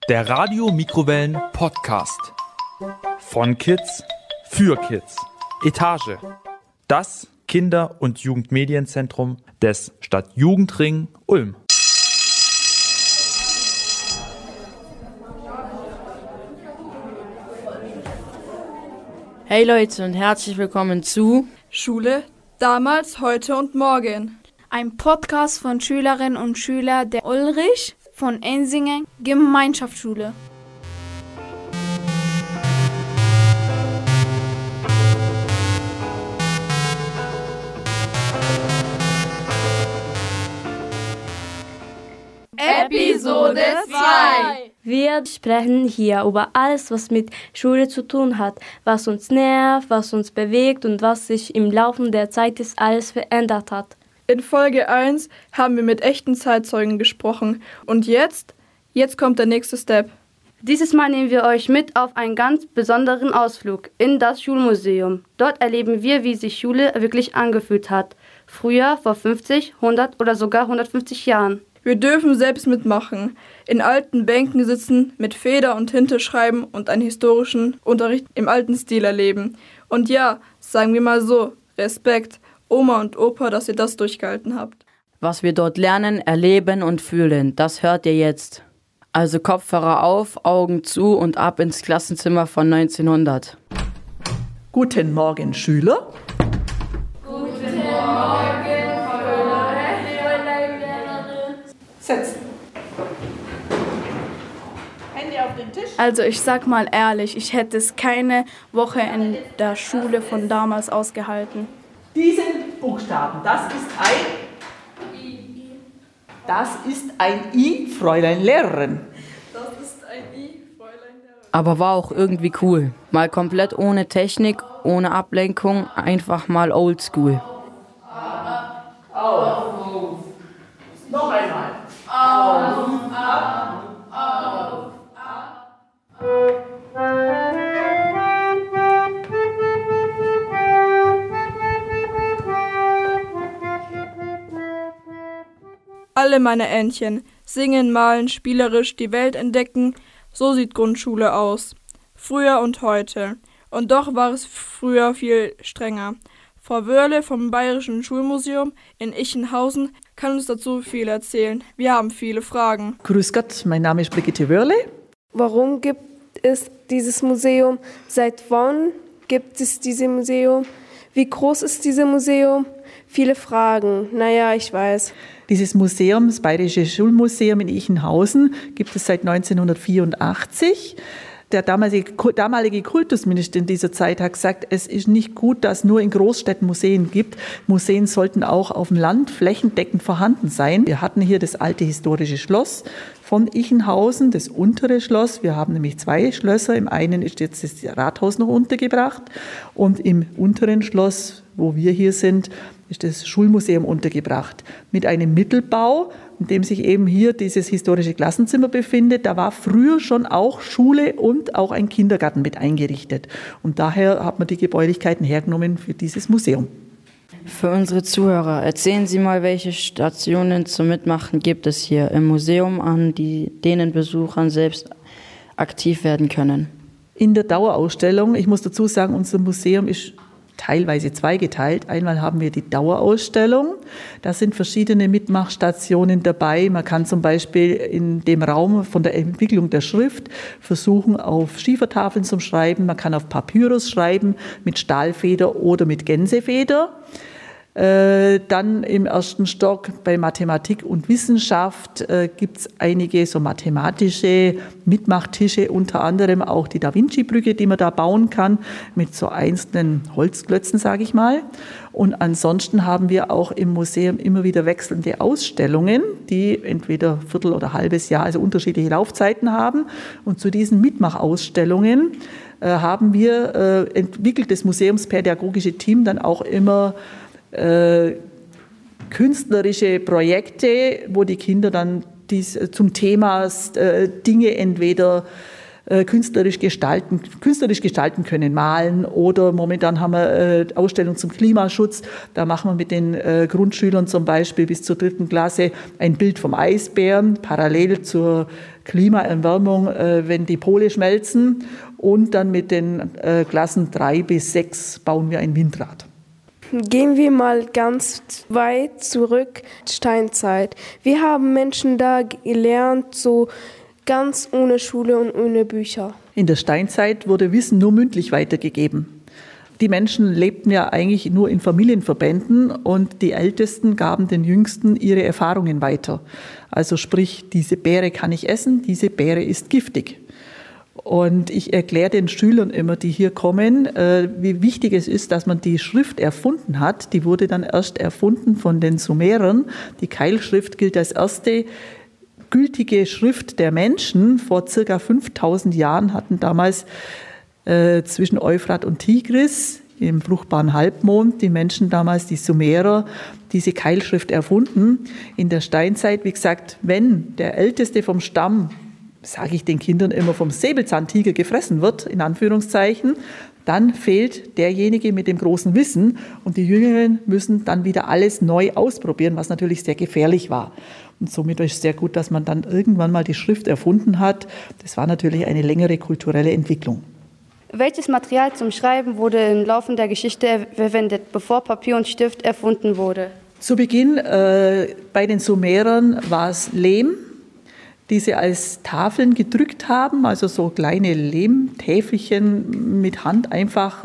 Der Radio Mikrowellen Podcast. Von Kids für Kids. Etage. Das Kinder- und Jugendmedienzentrum des Stadtjugendring Ulm. Hey Leute und herzlich willkommen zu Schule, damals, heute und morgen. Ein Podcast von Schülerinnen und Schülern der Ulrich von Ensingen Gemeinschaftsschule. Episode 2. Wir sprechen hier über alles, was mit Schule zu tun hat, was uns nervt, was uns bewegt und was sich im Laufe der Zeit alles verändert hat. In Folge 1 haben wir mit echten Zeitzeugen gesprochen. Und jetzt kommt der nächste Step. Dieses Mal nehmen wir euch mit auf einen ganz besonderen Ausflug in das Schulmuseum. Dort erleben wir, wie sich Schule wirklich angefühlt hat. Früher, vor 50, 100 oder sogar 150 Jahren. Wir dürfen selbst mitmachen, in alten Bänken sitzen, mit Feder und Tinte schreiben und einen historischen Unterricht im alten Stil erleben. Und ja, sagen wir mal so, Respekt, Oma und Opa, dass ihr das durchgehalten habt. Was wir dort lernen, erleben und fühlen, das hört ihr jetzt. Also Kopfhörer auf, Augen zu und ab ins Klassenzimmer von 1900. Guten Morgen, Schüler. Guten Morgen, Setzen. Hände auf den Tisch. Also ich sag mal ehrlich, ich hätte es keine Woche in der Schule von damals ausgehalten. Diesen Buchstaben, das ist ein I, Fräulein Lehrerin. Aber war auch irgendwie cool. Mal komplett ohne Technik, ohne Ablenkung, einfach mal oldschool. Auf. Noch einmal. Alle meine Entchen singen, malen, spielerisch die Welt entdecken. So sieht Grundschule aus. Früher und heute. Und doch war es früher viel strenger. Frau Wörle vom Bayerischen Schulmuseum in Ichenhausen kann uns dazu viel erzählen. Wir haben viele Fragen. Grüß Gott, mein Name ist Brigitte Wörle. Warum gibt es dieses Museum? Seit wann gibt es dieses Museum? Wie groß ist dieses Museum? Viele Fragen. Naja, ich weiß. Dieses Museum, das Bayerische Schulmuseum in Ichenhausen, gibt es seit 1984. Der damalige Kultusminister in dieser Zeit hat gesagt, es ist nicht gut, dass es nur in Großstädten Museen gibt. Museen sollten auch auf dem Land flächendeckend vorhanden sein. Wir hatten hier das alte historische Schloss von Ichenhausen, das untere Schloss. Wir haben nämlich 2 Schlösser. Im einen ist jetzt das Rathaus noch untergebracht und im unteren Schloss, wo wir hier sind, ist das Schulmuseum untergebracht. Mit einem Mittelbau, in dem sich eben hier dieses historische Klassenzimmer befindet. Da war früher schon auch Schule und auch ein Kindergarten mit eingerichtet. Und daher hat man die Gebäulichkeiten hergenommen für dieses Museum. Für unsere Zuhörer, erzählen Sie mal, welche Stationen zum Mitmachen gibt es hier im Museum, an denen Besuchern selbst aktiv werden können. In der Dauerausstellung, ich muss dazu sagen, unser Museum ist teilweise zweigeteilt. Einmal haben wir die Dauerausstellung. Da sind verschiedene Mitmachstationen dabei. Man kann zum Beispiel in dem Raum von der Entwicklung der Schrift versuchen, auf Schiefertafeln zu schreiben. Man kann auf Papyrus schreiben mit Stahlfeder oder mit Gänsefeder. Dann im ersten Stock bei Mathematik und Wissenschaft gibt es einige so mathematische Mitmachtische, unter anderem auch die Da-Vinci-Brücke, die man da bauen kann, mit so einzelnen Holzklötzen, sage ich mal. Und ansonsten haben wir auch im Museum immer wieder wechselnde Ausstellungen, die entweder Viertel- oder halbes Jahr, also unterschiedliche Laufzeiten haben. Und zu diesen Mitmachausstellungen haben wir entwickelt das museumspädagogische Team dann auch immer künstlerische Projekte, wo die Kinder dann zum Thema Dinge entweder künstlerisch gestalten können, malen. Oder momentan haben wir Ausstellung zum Klimaschutz. Da machen wir mit den Grundschülern zum Beispiel bis zur 3. Klasse ein Bild vom Eisbären, parallel zur Klimaerwärmung, wenn die Pole schmelzen. Und dann mit den Klassen 3 bis 6 bauen wir ein Windrad. Gehen wir mal ganz weit zurück, Steinzeit. Wir haben Menschen da gelernt, so ganz ohne Schule und ohne Bücher. In der Steinzeit wurde Wissen nur mündlich weitergegeben. Die Menschen lebten ja eigentlich nur in Familienverbänden und die Ältesten gaben den Jüngsten ihre Erfahrungen weiter. Also sprich, diese Beere kann ich essen, diese Beere ist giftig. Und ich erkläre den Schülern immer, die hier kommen, wie wichtig es ist, dass man die Schrift erfunden hat. Die wurde dann erst erfunden von den Sumerern. Die Keilschrift gilt als erste gültige Schrift der Menschen. Vor ca. 5000 Jahren hatten damals zwischen Euphrat und Tigris im fruchtbaren Halbmond die Menschen damals, die Sumerer, diese Keilschrift erfunden. In der Steinzeit, wie gesagt, wenn der Älteste vom Stamm, sage ich den Kindern immer, vom Säbelzahntiger gefressen wird, in Anführungszeichen, dann fehlt derjenige mit dem großen Wissen und die Jüngeren müssen dann wieder alles neu ausprobieren, was natürlich sehr gefährlich war. Und somit ist es sehr gut, dass man dann irgendwann mal die Schrift erfunden hat. Das war natürlich eine längere kulturelle Entwicklung. Welches Material zum Schreiben wurde im Laufe der Geschichte verwendet, bevor Papier und Stift erfunden wurde? Zu Beginn bei den Sumerern war es Lehm, die sie als Tafeln gedrückt haben, also so kleine Lehmtäfelchen mit Hand einfach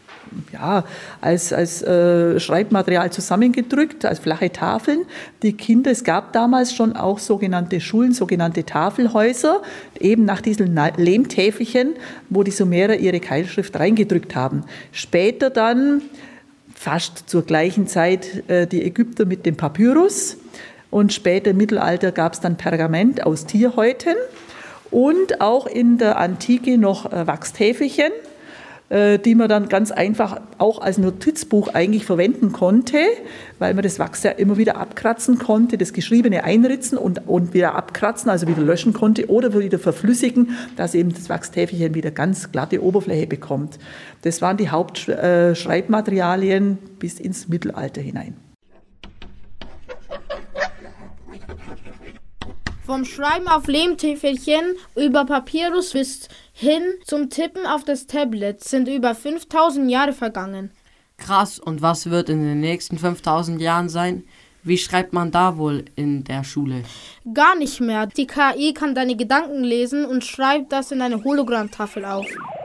als Schreibmaterial zusammengedrückt, als flache Tafeln. Die Kinder, es gab damals schon auch sogenannte Schulen, sogenannte Tafelhäuser, eben nach diesen Lehmtäfelchen, wo die Sumerer ihre Keilschrift reingedrückt haben. Später dann, fast zur gleichen Zeit, die Ägypter mit dem Papyrus. Und später im Mittelalter gab es dann Pergament aus Tierhäuten und auch in der Antike noch Wachstäfelchen, die man dann ganz einfach auch als Notizbuch eigentlich verwenden konnte, weil man das Wachs ja immer wieder abkratzen konnte, das Geschriebene einritzen und wieder abkratzen, also wieder löschen konnte oder wieder verflüssigen, dass eben das Wachstäfelchen wieder ganz glatte Oberfläche bekommt. Das waren die Hauptschreibmaterialien bis ins Mittelalter hinein. Vom Schreiben auf Lehmtäfelchen über Papyrus bis hin zum Tippen auf das Tablet sind über 5000 Jahre vergangen. Krass, und was wird in den nächsten 5000 Jahren sein? Wie schreibt man da wohl in der Schule? Gar nicht mehr. Die KI kann deine Gedanken lesen und schreibt das in eine Hologrammtafel auf.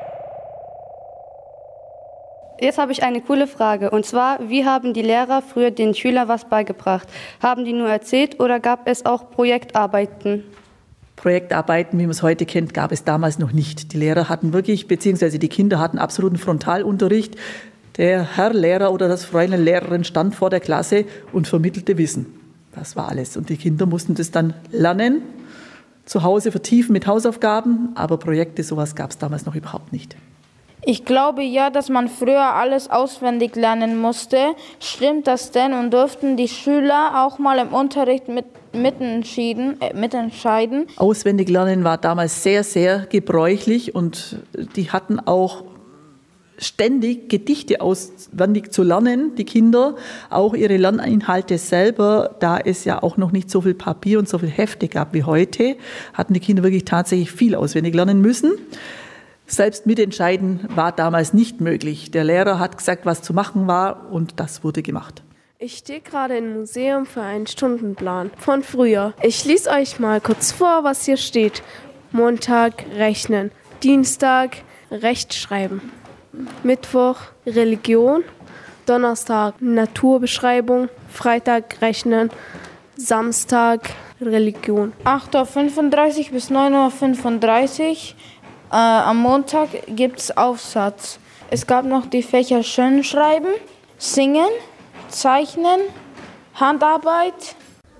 Jetzt habe ich eine coole Frage, und zwar, wie haben die Lehrer früher den Schülern was beigebracht? Haben die nur erzählt oder gab es auch Projektarbeiten? Projektarbeiten, wie man es heute kennt, gab es damals noch nicht. Die Lehrer hatten wirklich, beziehungsweise die Kinder hatten absoluten Frontalunterricht. Der Herr Lehrer oder das Fräulein Lehrerin stand vor der Klasse und vermittelte Wissen. Das war alles. Und die Kinder mussten das dann lernen, zu Hause vertiefen mit Hausaufgaben, aber Projekte, sowas gab es damals noch überhaupt nicht. Ich glaube ja, dass man früher alles auswendig lernen musste. Stimmt das denn und durften die Schüler auch mal im Unterricht mitentscheiden? Auswendig lernen war damals sehr, sehr gebräuchlich und die hatten auch ständig Gedichte auswendig zu lernen, die Kinder, auch ihre Lerninhalte selber, da es ja auch noch nicht so viel Papier und so viel Hefte gab wie heute, hatten die Kinder wirklich tatsächlich viel auswendig lernen müssen. Selbst mitentscheiden war damals nicht möglich. Der Lehrer hat gesagt, was zu machen war, und das wurde gemacht. Ich stehe gerade im Museum für einen Stundenplan von früher. Ich lese euch mal kurz vor, was hier steht. Montag rechnen, Dienstag Rechtschreiben, Mittwoch Religion, Donnerstag Naturbeschreibung, Freitag rechnen, Samstag Religion. 8:35 bis 9:35 am Montag gibt es Aufsatz. Es gab noch die Fächer Schönschreiben, Singen, Zeichnen, Handarbeit.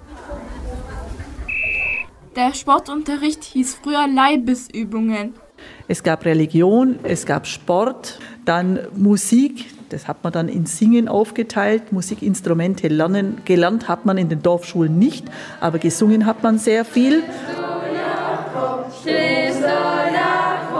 Der Sportunterricht hieß früher Leibesübungen. Es gab Religion, es gab Sport, dann Musik, das hat man dann in Singen aufgeteilt. Musikinstrumente gelernt hat man in den Dorfschulen nicht, aber gesungen hat man sehr viel.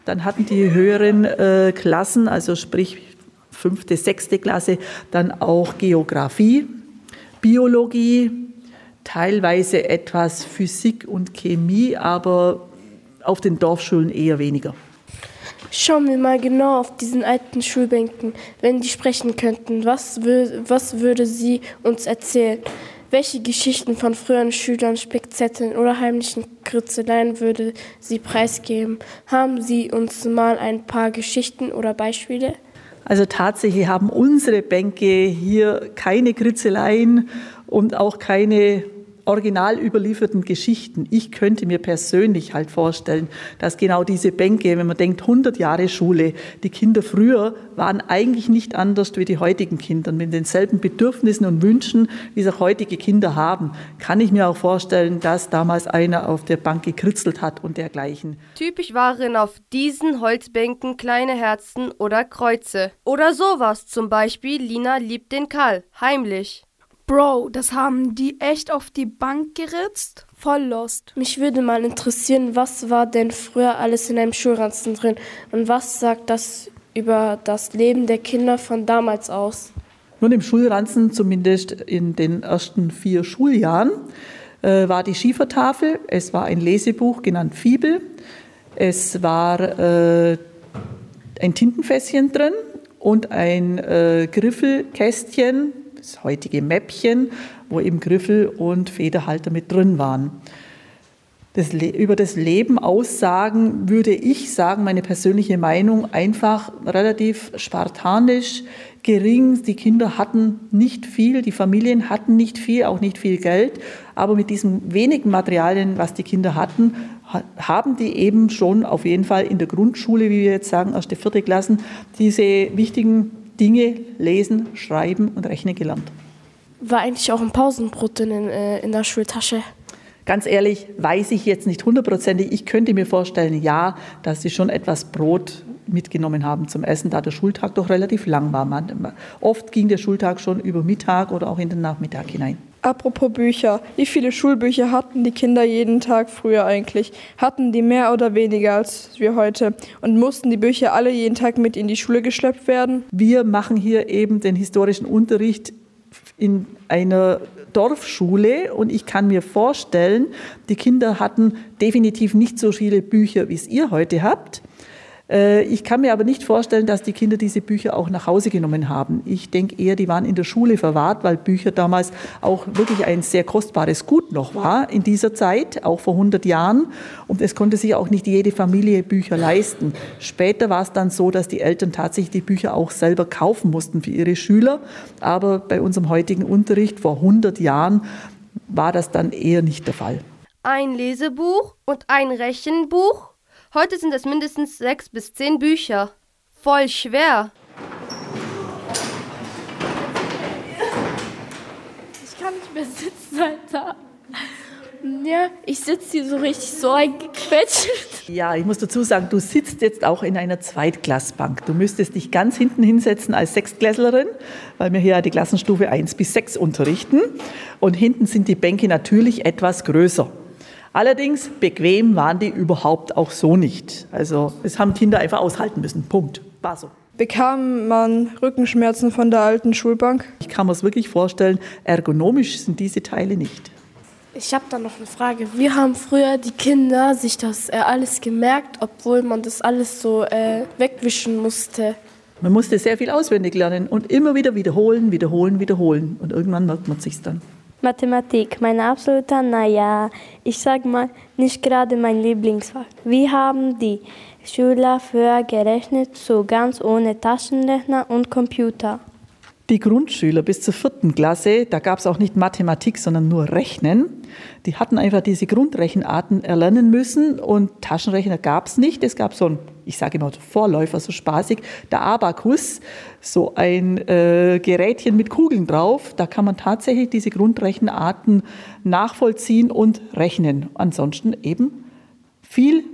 Dann hatten die höheren Klassen, also sprich 5., 6. Klasse, dann auch Geografie, Biologie, teilweise etwas Physik und Chemie, aber auf den Dorfschulen eher weniger. Schauen wir mal genau auf diesen alten Schulbänken. Wenn die sprechen könnten, was würde sie uns erzählen? Welche Geschichten von früheren Schülern, Spickzetteln oder heimlichen Kritzeleien würde sie preisgeben? Haben Sie uns mal ein paar Geschichten oder Beispiele? Also tatsächlich haben unsere Bänke hier keine Kritzeleien und auch keine original überlieferten Geschichten. Ich könnte mir persönlich halt vorstellen, dass genau diese Bänke, wenn man denkt, 100 Jahre Schule, die Kinder früher waren eigentlich nicht anders wie die heutigen Kinder. Mit denselben Bedürfnissen und Wünschen, wie es auch heutige Kinder haben, kann ich mir auch vorstellen, dass damals einer auf der Bank gekritzelt hat und dergleichen. Typisch waren auf diesen Holzbänken kleine Herzen oder Kreuze. Oder sowas, zum Beispiel Lina liebt den Karl, heimlich. Bro, das haben die echt auf die Bank geritzt? Voll lost. Mich würde mal interessieren, was war denn früher alles in einem Schulranzen drin und was sagt das über das Leben der Kinder von damals aus? Nun, im Schulranzen, zumindest in den ersten 4 Schuljahren, war die Schiefertafel, es war ein Lesebuch genannt Fibel, es war ein Tintenfässchen drin und ein Griffelkästchen, das heutige Mäppchen, wo eben Griffel und Federhalter mit drin waren. Über das Leben aussagen, würde ich sagen, meine persönliche Meinung, einfach relativ spartanisch, gering. Die Kinder hatten nicht viel, die Familien hatten nicht viel, auch nicht viel Geld. Aber mit diesen wenigen Materialien, was die Kinder hatten, haben die eben schon auf jeden Fall in der Grundschule, wie wir jetzt sagen, 1., 4. Klassen, diese wichtigen Dinge lesen, schreiben und rechnen gelernt. War eigentlich auch ein Pausenbrot in der Schultasche? Ganz ehrlich, weiß ich jetzt nicht 100%. Ich könnte mir vorstellen, ja, dass sie schon etwas Brot mitgenommen haben zum Essen, da der Schultag doch relativ lang war. Oft ging der Schultag schon über Mittag oder auch in den Nachmittag hinein. Apropos Bücher, wie viele Schulbücher hatten die Kinder jeden Tag früher eigentlich? Hatten die mehr oder weniger als wir heute? Und mussten die Bücher alle jeden Tag mit in die Schule geschleppt werden? Wir machen hier eben den historischen Unterricht in einer Dorfschule und ich kann mir vorstellen, die Kinder hatten definitiv nicht so viele Bücher, wie es ihr heute habt. Ich kann mir aber nicht vorstellen, dass die Kinder diese Bücher auch nach Hause genommen haben. Ich denke eher, die waren in der Schule verwahrt, weil Bücher damals auch wirklich ein sehr kostbares Gut noch war in dieser Zeit, auch vor 100 Jahren. Und es konnte sich auch nicht jede Familie Bücher leisten. Später war es dann so, dass die Eltern tatsächlich die Bücher auch selber kaufen mussten für ihre Schüler. Aber bei unserem heutigen Unterricht vor 100 Jahren war das dann eher nicht der Fall. Ein Lesebuch und ein Rechenbuch? Heute sind es mindestens 6 bis 10 Bücher. Voll schwer. Ich kann nicht mehr sitzen, Alter. Ja, ich sitze hier so richtig so eingequetscht. Ja, ich muss dazu sagen, du sitzt jetzt auch in einer Zweitklassbank. Du müsstest dich ganz hinten hinsetzen als Sechstklässlerin, weil wir hier die Klassenstufe 1 bis 6 unterrichten. Und hinten sind die Bänke natürlich etwas größer. Allerdings bequem waren die überhaupt auch so nicht. Also es haben Kinder einfach aushalten müssen. Punkt. War so. Bekam man Rückenschmerzen von der alten Schulbank? Ich kann mir es wirklich vorstellen, ergonomisch sind diese Teile nicht. Ich habe da noch eine Frage. Wie haben früher die Kinder sich das alles gemerkt, obwohl man das alles so wegwischen musste? Man musste sehr viel auswendig lernen und immer wieder wiederholen. Und irgendwann merkt man es sich dann. Mathematik, mein absoluter, ich sag mal, nicht gerade mein Lieblingsfach. Wie haben die Schüler früher gerechnet, so ganz ohne Taschenrechner und Computer? Die Grundschüler bis zur 4. Klasse, da gab es auch nicht Mathematik, sondern nur Rechnen. Die hatten einfach diese Grundrechenarten erlernen müssen und Taschenrechner gab es nicht. Es gab so ein, ich sage immer Vorläufer, so spaßig, der Abakus, so ein Gerätchen mit Kugeln drauf. Da kann man tatsächlich diese Grundrechenarten nachvollziehen und rechnen. Ansonsten eben viel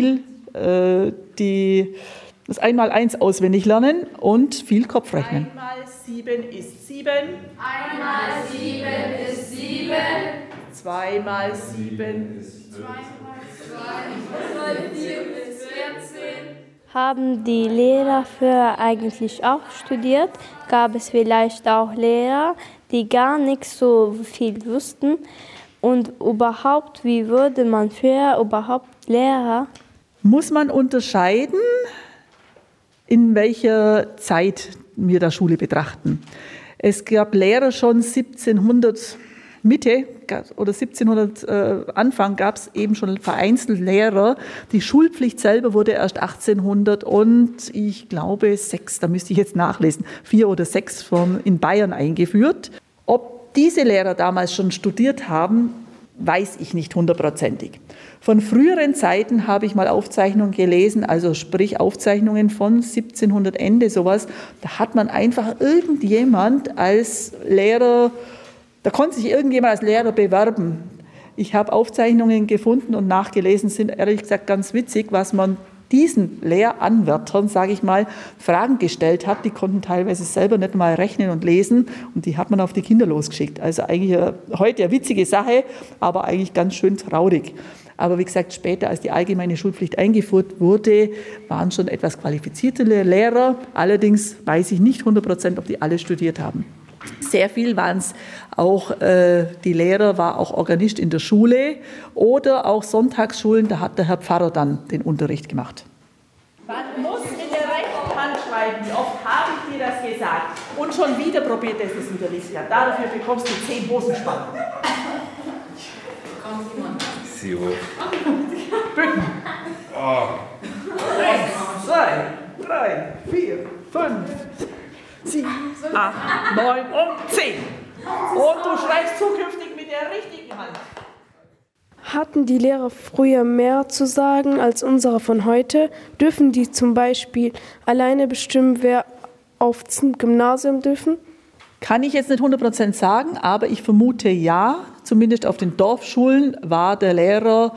das 1x1 auswendig lernen und viel Kopfrechnen. 1x7 ist 7. 1x7 ist 7. 2x7 ist 2x7 ist 14. Haben die Lehrer früher eigentlich auch studiert? Gab es vielleicht auch Lehrer, die gar nicht so viel wussten? Und überhaupt, wie wurde man früher überhaupt Lehrer? Muss man unterscheiden, in welcher Zeit wir da Schule betrachten. Es gab Lehrer schon 1700 Mitte oder 1700 Anfang gab es eben schon vereinzelt Lehrer. Die Schulpflicht selber wurde erst 1800 und ich glaube 6, da müsste ich jetzt nachlesen, 4 oder 6 in Bayern eingeführt. Ob diese Lehrer damals schon studiert haben, weiß ich nicht hundertprozentig. Von früheren Zeiten habe ich mal Aufzeichnungen gelesen, also sprich Aufzeichnungen von 1700 Ende sowas. Da hat man einfach irgendjemand als Lehrer, da konnte sich irgendjemand als Lehrer bewerben. Ich habe Aufzeichnungen gefunden und nachgelesen, sind ehrlich gesagt ganz witzig, was man diesen Lehranwärtern, sage ich mal, Fragen gestellt hat. Die konnten teilweise selber nicht mal rechnen und lesen und die hat man auf die Kinder losgeschickt. Also eigentlich heute eine witzige Sache, aber eigentlich ganz schön traurig. Aber wie gesagt, später, als die allgemeine Schulpflicht eingeführt wurde, waren schon etwas qualifizierte Lehrer. Allerdings weiß ich nicht 100%, ob die alle studiert haben. Sehr viel waren es auch, die Lehrer war auch Organist in der Schule oder auch Sonntagsschulen, da hat der Herr Pfarrer dann den Unterricht gemacht. Man muss in der rechten Hand schreiben, wie oft habe ich dir das gesagt? Und schon wieder probiert es wieder nicht. Ja, dafür bekommst du 10 Hosenspannen. Sie hoch. Bücken. 1, 2, 3, 4, 5, 7, 8, 9 und 10. Und du schreibst zukünftig mit der richtigen Hand. Hatten die Lehrer früher mehr zu sagen als unsere von heute? Dürfen die zum Beispiel alleine bestimmen, wer aufs Gymnasium dürfen? Kann ich jetzt nicht 100% sagen, aber ich vermute ja. Zumindest auf den Dorfschulen war der Lehrer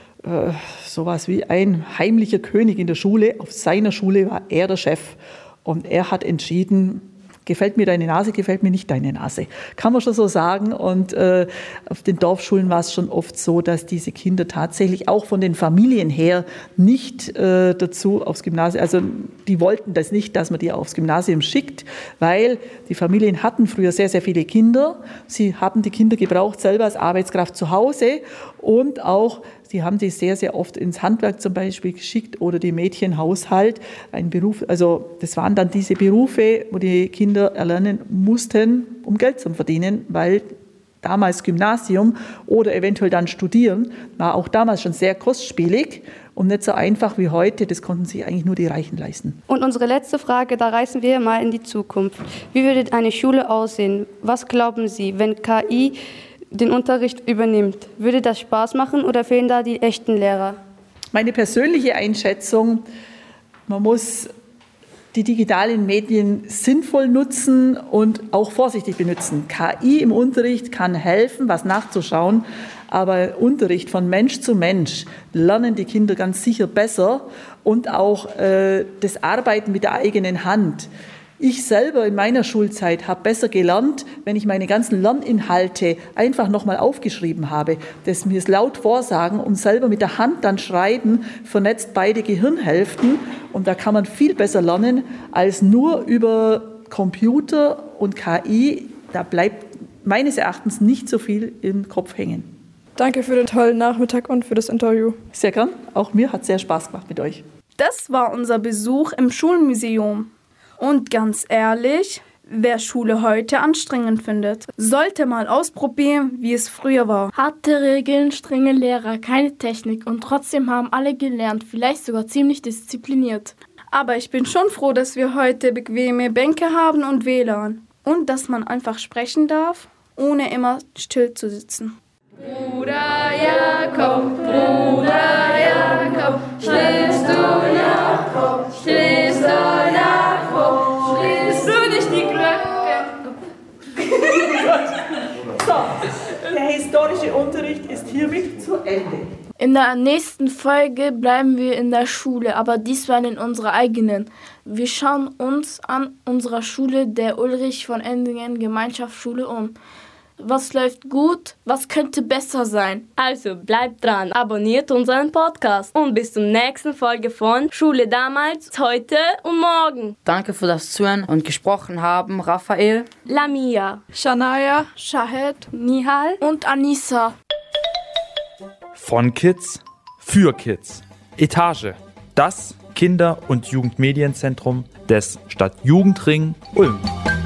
sowas wie ein heimlicher König in der Schule. Auf seiner Schule war er der Chef. Und er hat entschieden, gefällt mir deine Nase, gefällt mir nicht deine Nase. Kann man schon so sagen. Und auf den Dorfschulen war es schon oft so, dass diese Kinder tatsächlich auch von den Familien her nicht dazu aufs Gymnasium, also die wollten das nicht, dass man die aufs Gymnasium schickt, weil die Familien hatten früher sehr, sehr viele Kinder. Sie haben die Kinder gebraucht selber als Arbeitskraft zu Hause und auch sie haben die sehr, sehr oft ins Handwerk zum Beispiel geschickt oder die Mädchenhaushalt, ein Beruf, also das waren dann diese Berufe, wo die Kinder erlernen mussten, um Geld zu verdienen, weil damals Gymnasium oder eventuell dann studieren, war auch damals schon sehr kostspielig und nicht so einfach wie heute, das konnten sich eigentlich nur die Reichen leisten. Und unsere letzte Frage, da reisen wir mal in die Zukunft. Wie würde eine Schule aussehen? Was glauben Sie, wenn KI den Unterricht übernimmt? Würde das Spaß machen oder fehlen da die echten Lehrer? Meine persönliche Einschätzung, man muss die digitalen Medien sinnvoll nutzen und auch vorsichtig benutzen. KI im Unterricht kann helfen, was nachzuschauen, aber Unterricht von Mensch zu Mensch lernen die Kinder ganz sicher besser und auch das Arbeiten mit der eigenen Hand. Ich selber in meiner Schulzeit habe besser gelernt, wenn ich meine ganzen Lerninhalte einfach nochmal aufgeschrieben habe, das mir laut vorsagen und selber mit der Hand dann schreiben, vernetzt beide Gehirnhälften und da kann man viel besser lernen als nur über Computer und KI. Da bleibt meines Erachtens nicht so viel im Kopf hängen. Danke für den tollen Nachmittag und für das Interview. Sehr gern, auch mir hat es sehr Spaß gemacht mit euch. Das war unser Besuch im Schulmuseum. Und ganz ehrlich, wer Schule heute anstrengend findet, sollte mal ausprobieren, wie es früher war. Harte Regeln, strenge Lehrer, keine Technik und trotzdem haben alle gelernt, vielleicht sogar ziemlich diszipliniert. Aber ich bin schon froh, dass wir heute bequeme Bänke haben und WLAN. Und dass man einfach sprechen darf, ohne immer still zu sitzen. Bruder Jakob, schläfst du Jakob, schläfst du Jakob, schläfst du nicht die Glocke? So, der historische Unterricht ist hiermit zu Ende. In der nächsten Folge bleiben wir in der Schule, aber diesmal in unserer eigenen. Wir schauen uns an unserer Schule, der Ulrich von Ensingen Gemeinschaftsschule, um. Was läuft gut? Was könnte besser sein? Also bleibt dran, abonniert unseren Podcast und bis zur nächsten Folge von Schule damals, heute und morgen. Danke für das Zuhören und gesprochen haben Raphael, Lamia, Shania, Shahed Nihal und Anissa. Von Kids für Kids. Etage. Das Kinder- und Jugendmedienzentrum des Stadtjugendring Ulm.